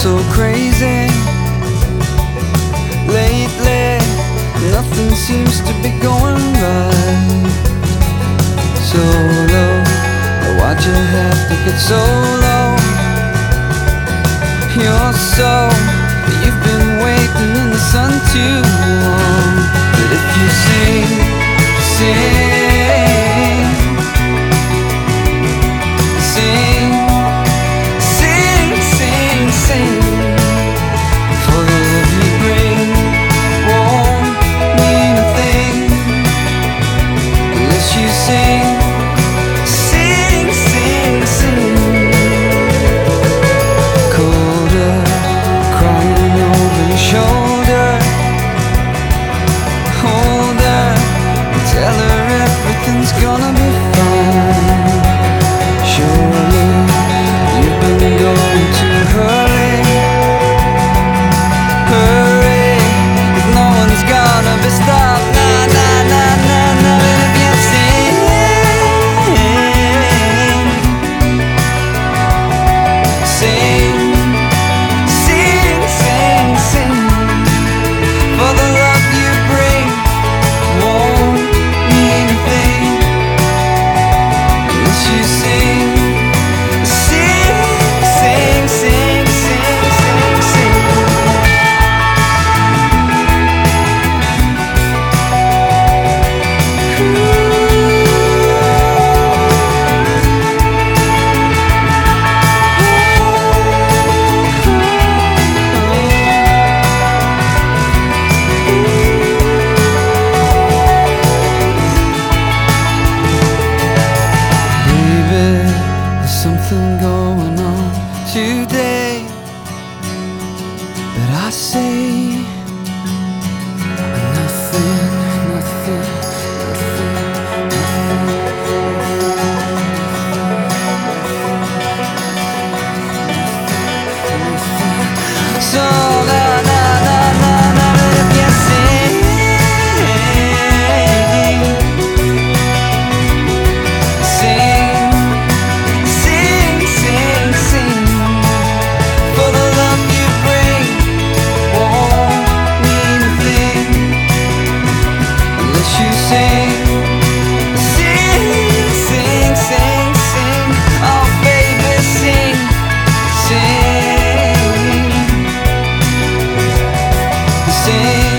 so crazy. Lately, nothing seems to be going right. So low, why'd you have to get so low? You're so, you've been waiting in the sun too long. But if you sing, sing, sing, sing, sing, sing, for the love you bring won't mean a thing unless you sing, sing, sing, sing. Colder, crying over your shoulder. Hold her and tell her everything's gonna be fine. Surely you've been going too early. Hurry, if no one's gonna be stopped. Nah, nah, nah, nah, nah. And if you sing, sing, sing, sing, sing, for the love you bring won't mean a thing unless you sing, sing, sing, sing, sing, sing, sing. Baby, there's something going on today, but I say nothing, nothing, nothing. So na na na na na, if you sing, sing, sing, sing, sing, for the love you bring won't mean a thing unless you sing, sing, sing, sing, sing. Oh baby, sing, sing, sing.